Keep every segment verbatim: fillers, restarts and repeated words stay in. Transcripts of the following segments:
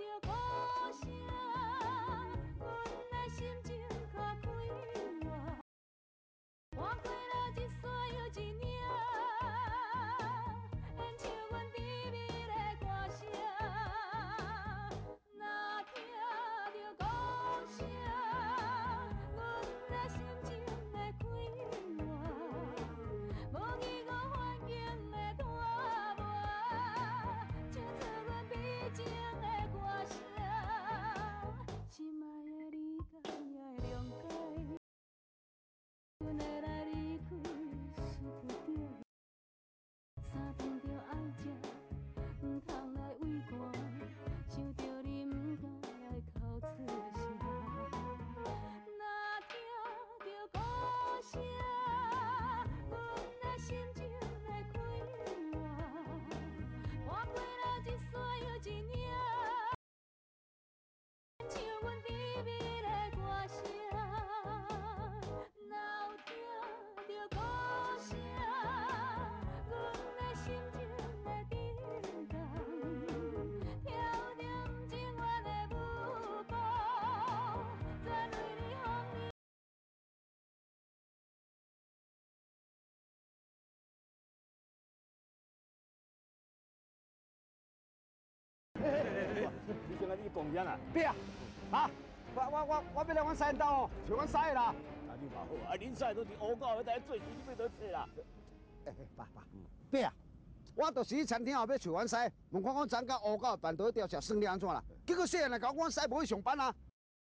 你现在你讲啥啦？别啊！啊！我我我我要来阮山道哦，找阮师啦。啊，你嘛好啊，恁师都是乌狗，迄台做事你要倒找啦。哎哎，爸爸，别啊！我就是去餐厅后要找阮师，问看我昨甲乌狗办倒调查算了安怎啦？结果细汉来讲，阮师无去上班啊。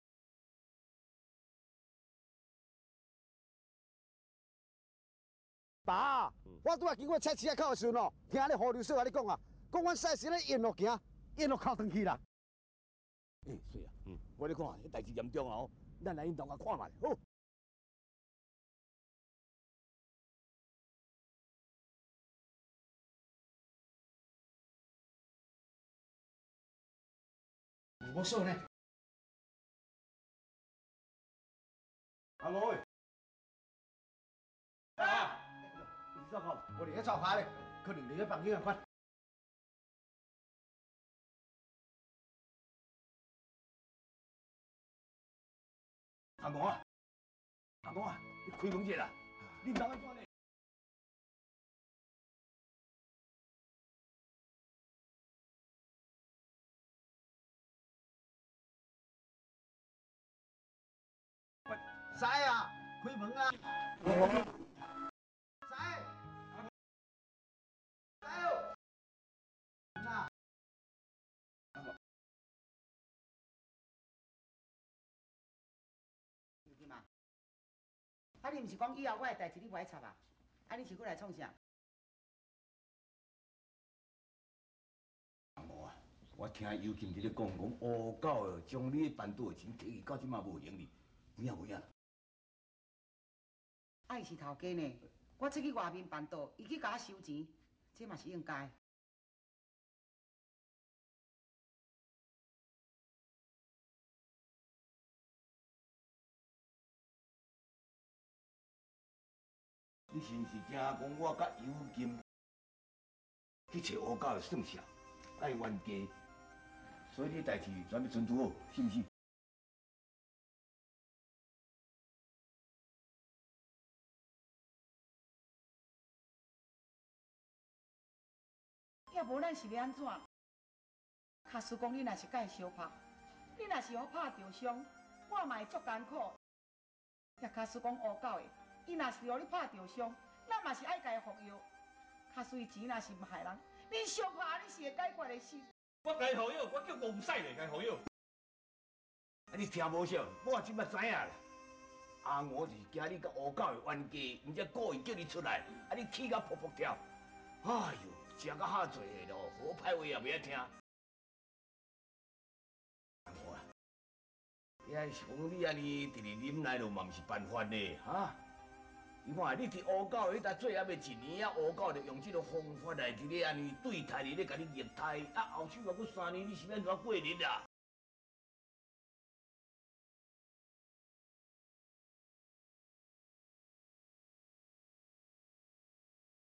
爸，我拄仔经过菜市仔口的时阵哦，听你胡刘叔甲你讲啊，讲阮师是咧沿路行，沿路靠转去啦。 诶，是啊，嗯，我咧看，迄代志严重啊！哦，咱来因同下看嘛，好。我说呢，阿罗喂，啊，你照看，我伫咧照拍咧，可能伫咧房间啊款。阿毛啊，阿毛啊，你开门者啦，你当安怎呢？ 师啊，开门啊！师，师哦，啊，是嘛？啊，你毋是讲以后我的代志你不爱插啊？啊，你是过来创啥？阿毛啊，我听尤金伫咧讲，讲乌狗将你办桌的钱摕去，到即嘛无用哩，有影无影？啊，伊是头家呢，我出去外面办桌，伊去甲我收钱，这嘛是应该。你是毋是惊讲我甲尤金去找乌狗的算账，爱冤家，所以你代志全要存拄好，是毋是？要无咱是要安怎？卡叔讲你若是甲伊相拍，你若是互拍着伤，我嘛会足艰苦。也卡叔讲乌狗的，伊若是互你拍着伤，咱嘛是爱甲伊服药。卡叔伊钱若是毋害人，你相拍你是会解决的事。 我该好友，我叫戆屎嘞，该好友。 啊，你听无少？我即摆知影啦。阿我就是惊你甲乌狗的冤家，毋则故意叫你出来，啊，你气甲噗噗跳。哎呦，食到遐济个咯，好歹话也袂晓听。阿我啊，你还是讲你安尼直直忍耐落嘛，毋是办法呢，哈？你看，你伫乌狗迄搭做还袂一年啊，乌狗就用这个方法来伫咧安尼对待你，咧甲你虐待，啊，后手还佫三年，你是要怎过日啊？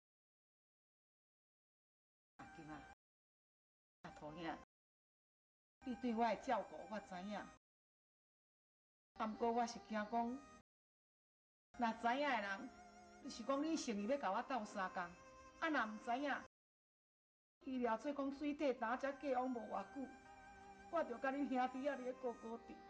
阿金啊，阿土兄。 你对我的照顾我知影，啊，不过我是惊讲，若知影的人，你是讲你生意要甲我斗相共，啊，若唔知影，医疗做讲水底打才过往无偌久，我着甲恁兄弟仔咧高高伫。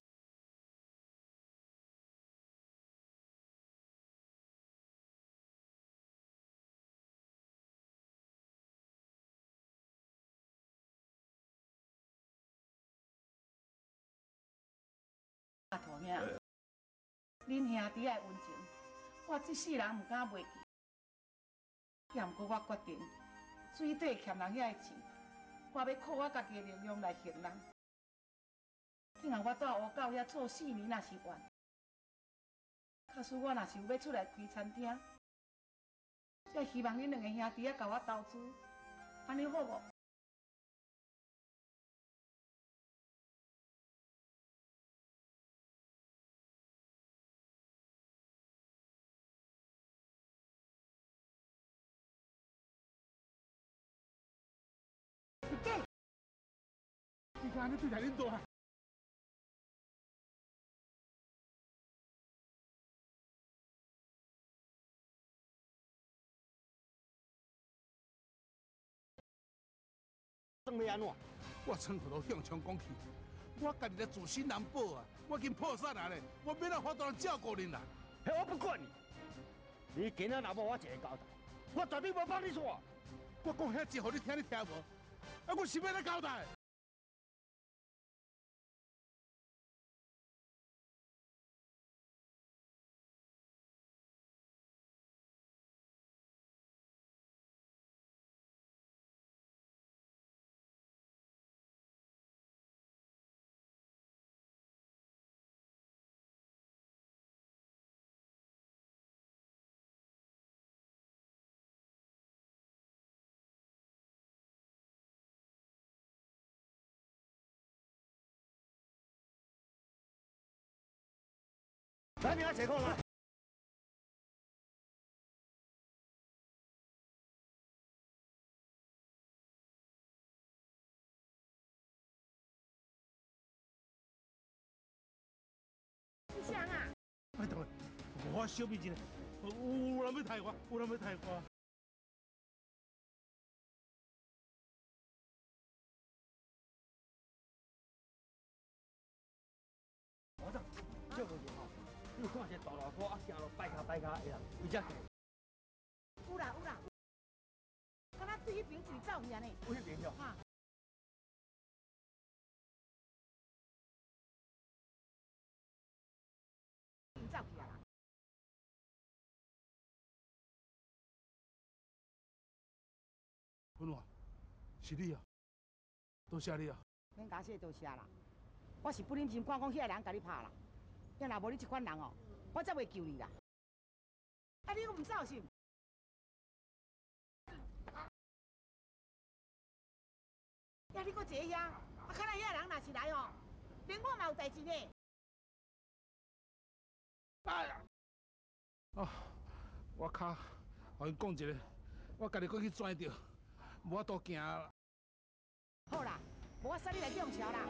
啊，大兄，恁兄弟仔的温情，我这世人唔敢袂记。也毋过我决定，水底欠人遐个钱，我要靠我家己的力量来还人。今仔我到乌狗遐做四年，若是完。假使我若是有要出来开餐厅，则希望恁两个兄弟仔甲我投资，安尼好无？ 你看安尼对待恁大。怎要安怎？ 我仓库都向冲讲去，我家己咧自身难保啊！我已经破产啊咧，我免哪法度通照顾恁啦。 嘿，我不管你，你今仔若无我一个交代，我绝对无帮你错。 我讲遐一，互你听你听无？啊，我是要来交代。 来，你来解控来。 你谁啊？ 拜托，我小秘一个，有有人要害我，有人要害我。 我讲，这个时候，你看一个大路坡啊，行路摆卡摆卡的人，伊才行。 有啦有啦，敢若对迄边就是走去安尼。 有迄边哦。 哈。伊走去啊啦。 文华，是你啊？多谢你啊！ 免甲谢多谢啦，我是不忍心看讲遐个人甲你拍啦。要若无你这款人哦，我才袂救你啦。啊，你又唔走是？呀，你搁坐遐，啊，看来遐个人若是来哦，连我嘛有代志呢。 哎呀！啊，我卡，互因讲一个，我家己搁去转着，无法度行啦。 好啦，无我送你来用桥啦。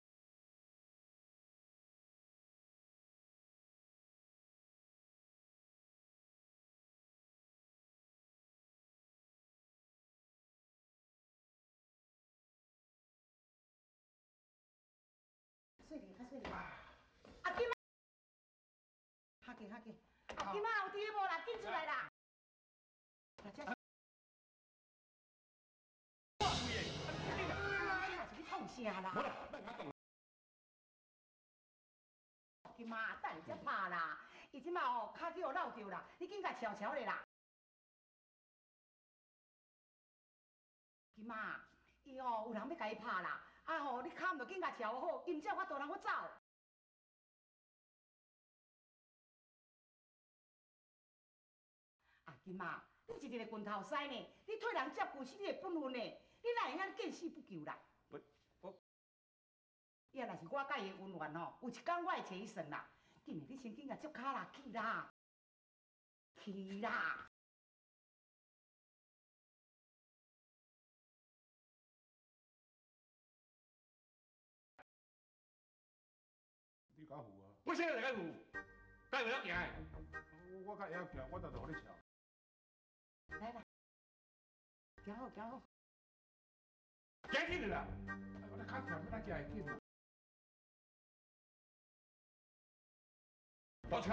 细点，较细点。阿金啊，下去下去。阿金啊，有伫无啦？紧出来啦！大家。我有耶！哎呀，是你创啥啦？金妈，等下才拍啦！伊即马哦，脚去互绕着啦，你紧甲瞧瞧咧啦！金妈，伊哦有人要甲伊拍啦，啊吼，你脚毋着紧甲瞧好，伊毋才有法度通我走。啊，金妈，你是一个拳头师呢，你替人接顾是你的本分呢，你哪会遐见死不救啦？ 我我， 伊若是我甲伊的恩怨吼，有一天我会找伊算啦。今日你先紧甲接脚啦，去啦，去啦。 我现在在干舞，该不要行的。 我我甲会晓行，我就互你笑。 来啦，行好行好。 行紧的啦。 我咧较甜，咱行会紧嘛。 多车，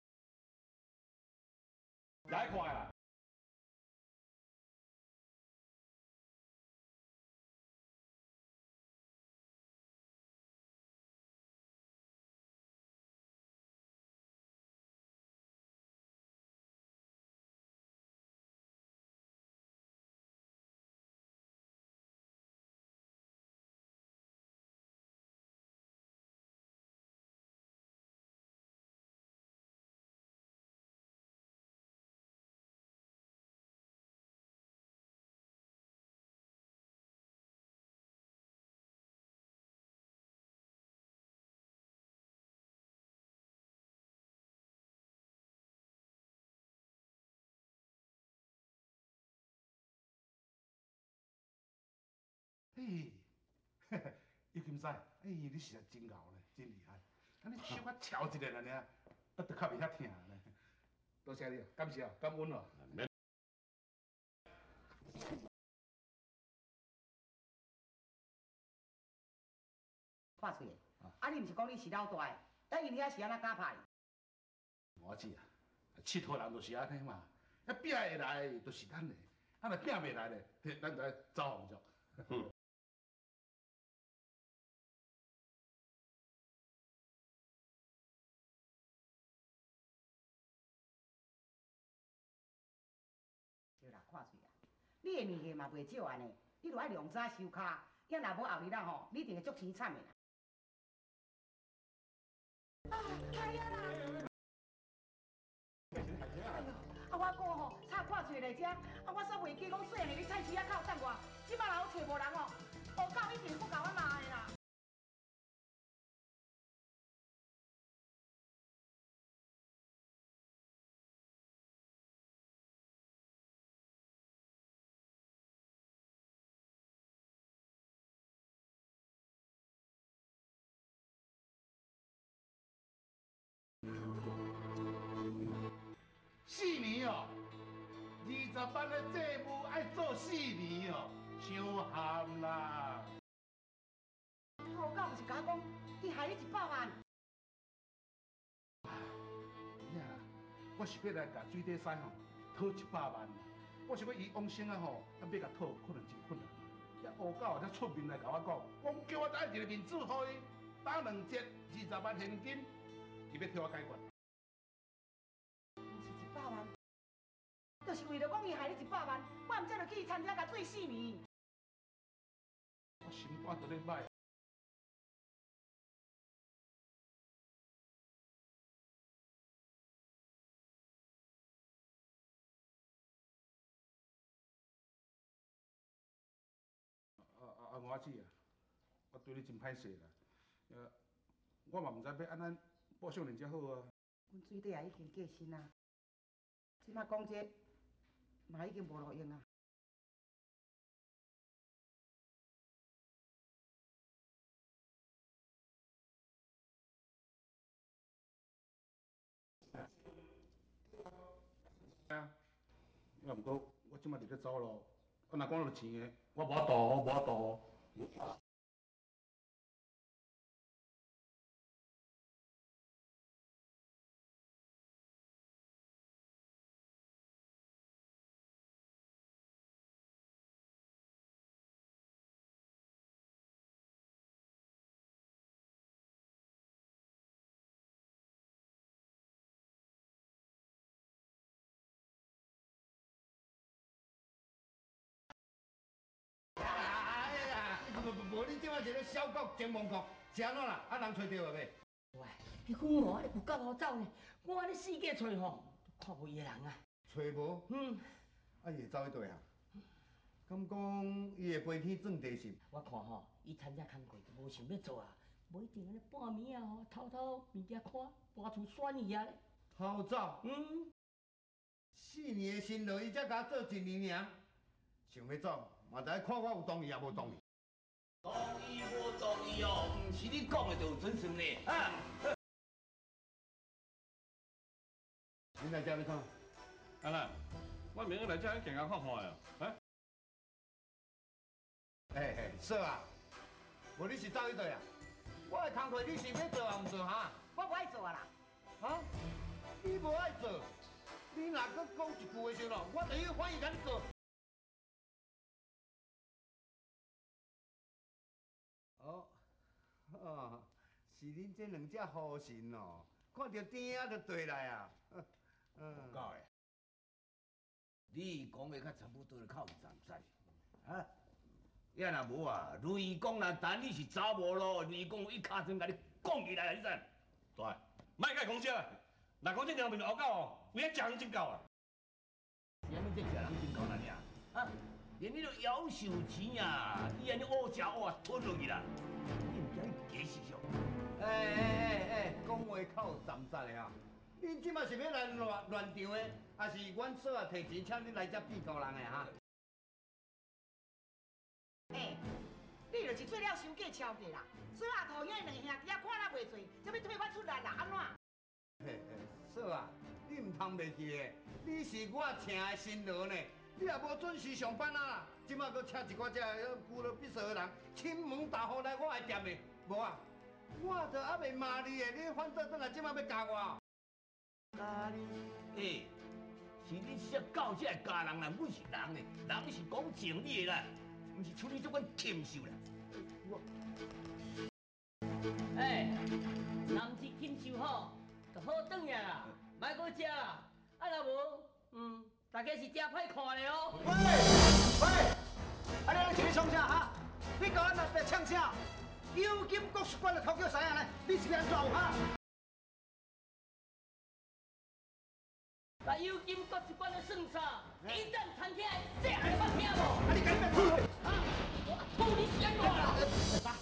来快啦！ 嘿，叶金仔，哎，你实在真牛咧，真厉害。安尼小可敲一下安尼啊，啊，都较袂遐疼咧。多谢你，感谢，感恩哦。 看出来，啊，你毋是讲你是老大的，咱因遐是安怎教拍？ 我知啊，佚佗人就是安尼嘛，啊，拼会来的就是咱的，啊，若拼袂来的，咱就要走红足。 对啦，看出来，你的物件嘛袂少安尼，你著爱量早收卡，要若无后日啊吼，你一定会足凄惨的啦。啊，哎呀啦！哎呦，啊我哥吼，差看出来遮，啊我煞袂记讲细汉你菜市仔口等我，即摆若有找无人吼，乌狗一定搁甲我骂的啦。 四年哦，二十万的债务爱做四年哦，伤咸啦。 乌狗毋是甲我讲，伊害你一百万。 呀，我是要来甲水底师吼讨一百万，我想要伊往生啊吼，啊要甲讨可能真困难。遐乌狗才出面来甲我讲，讲叫我打一个面子，互伊打两折二十万现金，伊要替我解决。 是一百万，就是为了讲伊害你一百万，我毋则就去伊餐厅甲醉四年。 我心肝都咧歹。啊啊啊！我子啊，我对你真歹势啦。呃，我嘛毋知要安怎报偿恁才好啊。 阮水底也已经过身啊，即摆讲这嘛已经无路用啊。 啊，要毋过我即摆伫咧走咯，我若讲到钱的，我无法度，无法度。 哎呀，无无无，你即摆一个小国前亡国，是安怎啦？啊，人找着了未？ 喂，迄虎毛有够好走呢，我安尼四界找吼，看无伊个人啊。 找无？ 嗯， 啊，伊会走去倒啊？敢讲伊会飞天转地心？ 我看吼，伊参加工课就无想要做啊，无一定安尼半暝啊吼，偷偷物件看，搬厝选伊啊咧。 偷走？ 嗯， 四年的辛劳，伊才甲我做一年尔，想要走，嘛得看我有同意也无同意。 同意无同意哦，毋是你讲的就有准算呢，啊！ 恁来这要创？ 啊啦，我明日来这行行看看的哦，啊？ 嘿嘿，说啊，无你是走去对啊？我的工课你是要做还唔做哈？ 我不爱做啊啦。 啊？你无爱做，你若搁讲一句的时候，我就去反映甲你告。哦，哦，是恁这两只好神哦，看到鼎仔就对来啊。嗯。 搞诶，你讲的较差不多靠站站，啊？也若无啊，雷公若等你是查某咯，雷公一卡针甲你讲起来，你知？ 对，卖甲讲这啦，若讲这两面后狗哦，有影食人真狗啊！ 是安尼这食人真够难呀？啊，连你都夭寿钱啊，你安尼乌食乌啊吞落去啦，你唔惊你假死哦？ 哎哎哎哎，讲话靠站站的啊！恁即马是要来乱乱场的，还是阮嫂啊摕钱请恁来遮变高人的哈？ 哎，你就是做了收价超价啦！所以阿头兄两兄弟啊看咱袂做，才要推我出来啦，安怎？ 嘿嘿，嫂啊，你唔通袂记的，你是我请的新郎呢，你也无准时上班啊！即马搁请一寡遮久了必须的人，亲门大户来我的店的，无啊？我都还袂骂你的，你反倒转来即马要教我？ 教你？哎，是你识狗才会教人啦，阮是人呢，人是讲情理的啦，唔是处理这款禽兽啦。 我。 哎，男子禽兽好，就好转呀啦，莫搁食啦。啊，若无，嗯，大家是真歹看的哦。 喂喂，啊你咧一日创啥哈？你甲我那在唱啥？有金国术馆的头叫啥样呢？你是安怎哈？ 那有金国术馆的算啥？一旦弹起来，这还捌听无？ 啊你赶紧出去！ 啊，我吐你先我啦！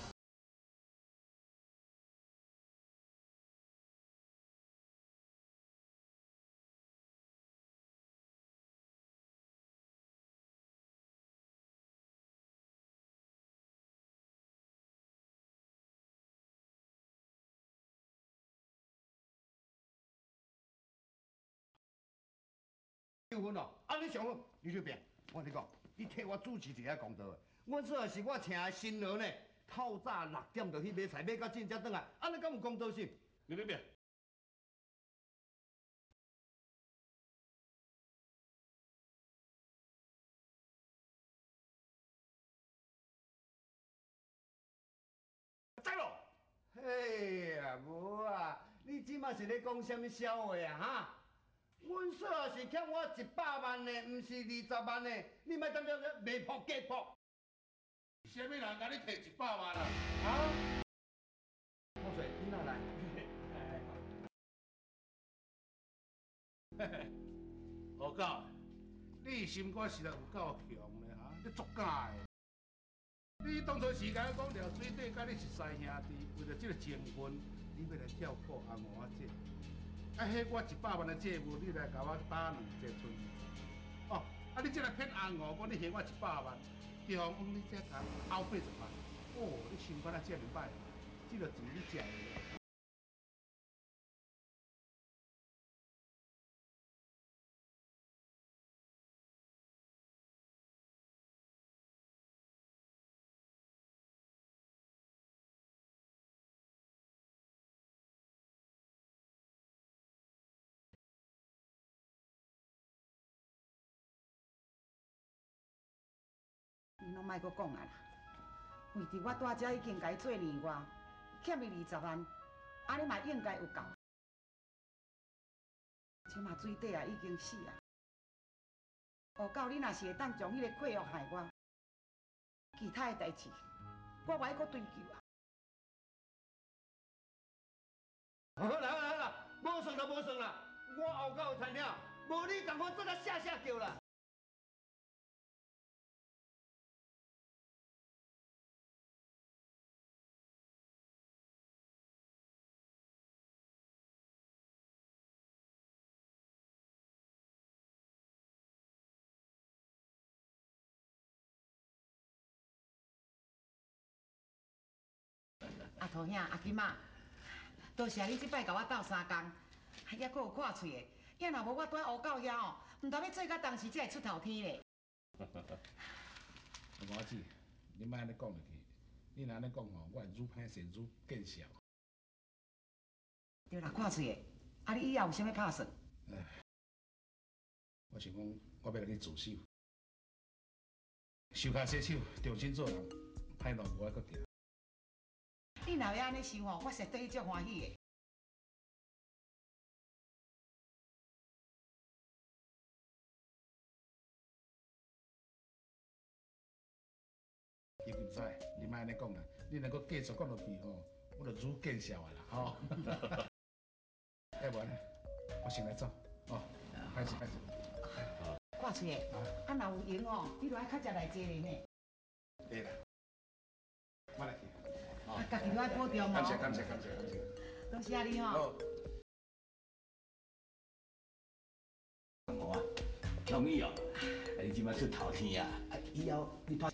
结婚咯，啊你上好，你就变。我跟你讲，你替我主持一下公道。阮说是我请的新郎呢，透早六点就去买菜，买到正才转来，安尼敢有公道性？ 你那边，在咯。 嘿呀，无啊，你即马是咧讲什么笑话啊哈？阮说是欠我一百万的，毋是二十万的，你莫当作卖破假破。 什么人甲你摕一百万啊？啊？ 好水，你哪来？ 嘿嘿，何狗，你心肝实在有够强的哈，你作假的。你当初时间讲了水底甲你是三兄弟，为了这个情分，你要来跳过红我姐。啊，迄我一百万的债务，你来甲我打两节春。哦，啊，你这来骗红我，讲你还我一百万，对方讲你这谈后八十万，哦，你心肝啊这么歹，这个钱你食的。 你拢莫阁讲啊啦！为伫我住遮已经甲伊做年外，欠伊二十万，安尼嘛应该有够。即马水底啊已经死啊！乌狗，你若是会当将迄个契约害我，其他的代志我袂阁追究啊！ 好啦好啦好啦，无算啦无算啦，我后狗有赚了，无你共我做甲下下叫啦。 阿头兄、阿金仔，多谢你即摆甲我斗相共，还还阁有看喙的， 要若无我蹛乌狗遐哦，唔知要做到当时才会出头天咧。 我子，你莫安尼讲落去，你若安尼讲吼，我会愈歹势愈见笑。 对啦，看嘴的，啊你以后有啥物打算？ 唉，我想讲，我要来去自首，手脚洗手，重新做人，歹路无爱搁行。 你若要安尼想吼，我实对你足欢喜的。 已经知，你莫安尼讲啦，你若搁继续讲落去吼，我就愈见笑啊啦，吼。要不然，我先来走，哦，开始开始。 挂嘴的，啊若有闲哦，你就爱较食来济咧呢。 对啦，我来去。 啊，家己都爱保重哦。 感谢感谢感谢感谢。 多谢你吼。 我啊，同意哦。啊，你即摆出头天啊，啊以后你拍。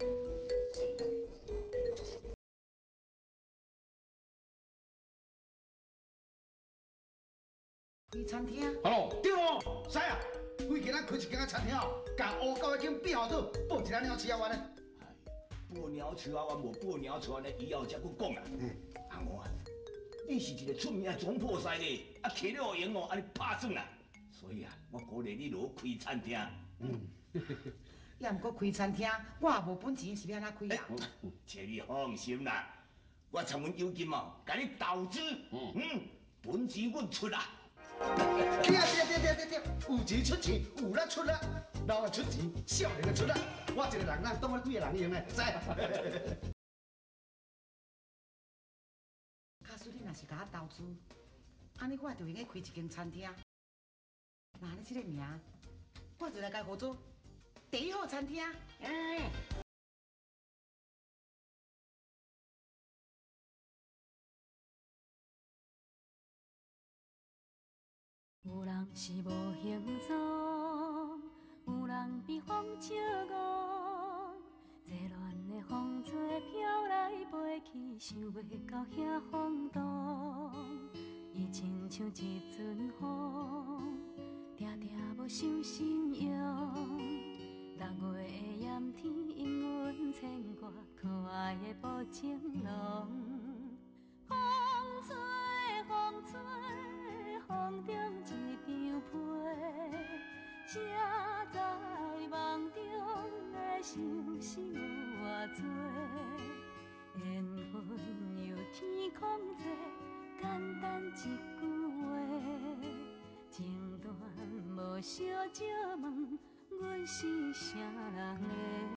开餐厅？ 哦，对哦，使啊！规家咱开一间餐厅哦，甲乌狗迄间变好做，报一只鸟鼠仔丸咧。 报鸟鼠仔丸无报鸟鼠丸咧，以后才搁讲啦。嗯，阿我啊，你是一个出名的总破师咧，啊，摕了闲哦，安尼拍算啦。所以啊，我鼓励你落开餐厅。嗯， 也毋过开餐厅，我也无本钱，是要安怎开啊？ 请你放心啦，我参阮有金哦，甲你投资，嗯嗯，本钱阮出啦。 对啊对啊对啊对啊对，有钱出钱，有力出力，老的出钱，少年的出力。我一个人咱当我几个人用的，知？ 假使你若是甲我投资，安尼我就用个开一间餐厅。那你这个名，我就来甲号做第一号餐厅。嗯。 有人是无形状，有人被风笑戆，热恋的风吹飘来飞去，想袂到遐轰动。伊亲像一阵风，定定无伤心用。六月的炎天，因阮牵挂可爱的薄情浓。风吹，风吹。 风中一张被，谁知梦中的心事有偌多？缘分由天空做，简单一句话，情断无相借问，阮是啥人的？